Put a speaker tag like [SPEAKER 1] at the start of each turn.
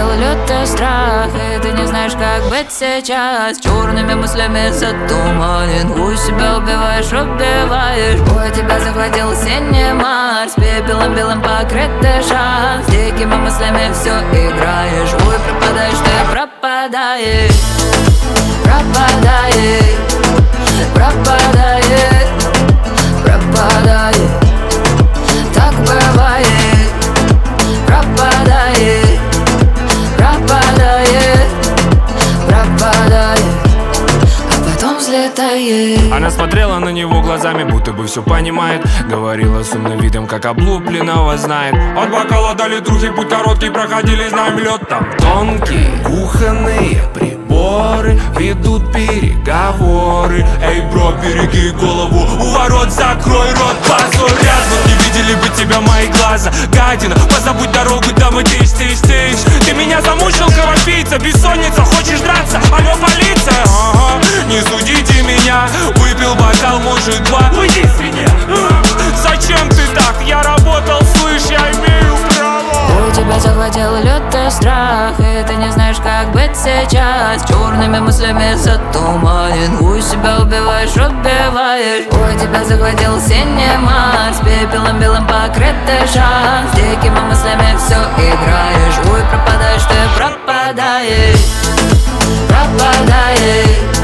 [SPEAKER 1] лютый страх, и ты не знаешь, как быть сейчас. Черными мыслями затуманен, у себя убиваешь, Ой, тебя захватил синий Марс, пепелом белым покрытый шаг. С дикими мыслями все играешь, ой, пропадаешь, ты пропадаешь. Пропадаешь, пропадаешь, пропадаешь. Так бывает. Пропадаешь, пропадаешь, пропадаешь, а потом взлетаешь.
[SPEAKER 2] Она смотрела на него глазами, будто бы все понимает. Говорила с умным видом, как облупленного знает. От бокала до литрухи путь короткий, проходили, знаем, лед там тонкий. Кухонные приборы ведут переговоры. Эй, бро, береги голову, у ворот закрой рот, позор. Рядом не видели бы тебя мои глаза, гадина, позабудь дорогу, дамы, тыщ. Ты меня замучил, кровопийца, бессонница, хочешь драться? Алло, полиция, ага, не судите меня. Выпил бокал, может, два. Уйди с меня. Зачем ты так? Я работал, слышь, я имею право.
[SPEAKER 1] У тебя захватил лютый страх, и ты не знаешь, как быть сейчас. Черными мыслями затуманен, у себя убиваешь. Ой, тебя захватил синий Марс, пепелом белым покрытый шаг. С дикими мыслями все играешь, ой, пропадаешь, ты пропадаешь. Пропадаешь,